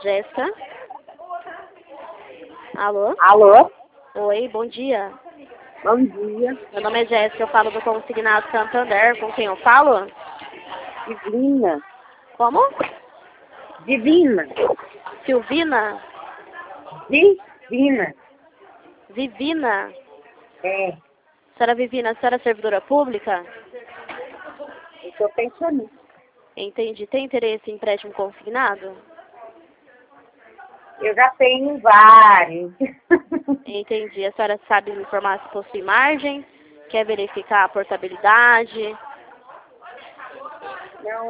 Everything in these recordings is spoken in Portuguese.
Jéssica. Alô? Alô? Oi, bom dia. Bom dia. Meu nome é Jéssica, eu falo do Consignado Santander. Com quem eu falo? Divina. Como? Divina. Silvina? Divina. Vivina? É, Senhora Vivina, a senhora é servidora pública? eu sou pensionista. Entendi. Tem interesse em empréstimo consignado? Eu já tenho vários. Entendi. A senhora sabe me informar se possui margem? Quer verificar a portabilidade? Não,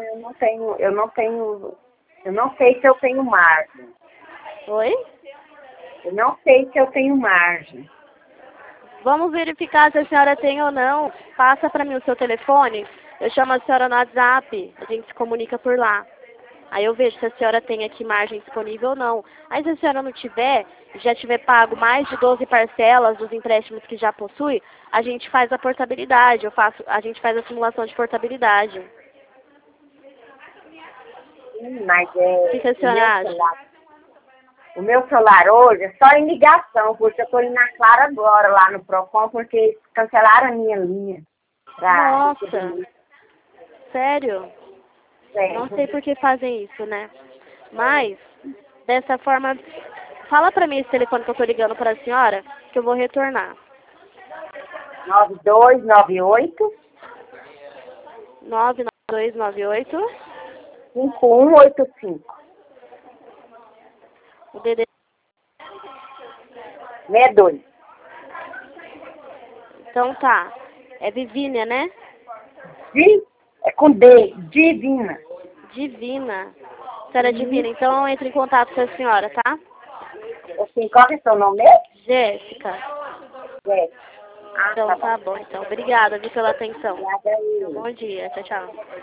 eu não sei se eu tenho margem. Oi? Eu não sei se eu tenho margem. Vamos verificar se a senhora tem ou não. Passa para mim o seu telefone. Eu chamo a senhora no WhatsApp. A gente se comunica por lá. Aí eu vejo se a senhora tem aqui margem disponível ou não. Aí se a senhora não tiver, já tiver pago mais de 12 parcelas dos empréstimos que já possui, a gente faz a portabilidade. A gente faz a simulação de portabilidade. Sim, mas O que a senhora acha? O meu celular hoje é só em ligação, porque eu estou indo na Clara agora, lá no Procon, porque cancelaram a minha linha. Nossa, sério? É. Não sei por que fazem isso, né? Mas, dessa forma, fala pra mim esse telefone que eu tô ligando para a senhora, que eu vou retornar. 9298 99298 5185 o DD. 62. Então tá. É Vivínia, né? É com D, Divina. Divina. Senhora Divina, então eu entro em contato com a senhora, tá? Assim, qual é o seu nome mesmo? Jéssica. É. Então tá bom, então. Obrigada, viu, pela atenção. Obrigada aí. Bom dia. Tchau, tchau.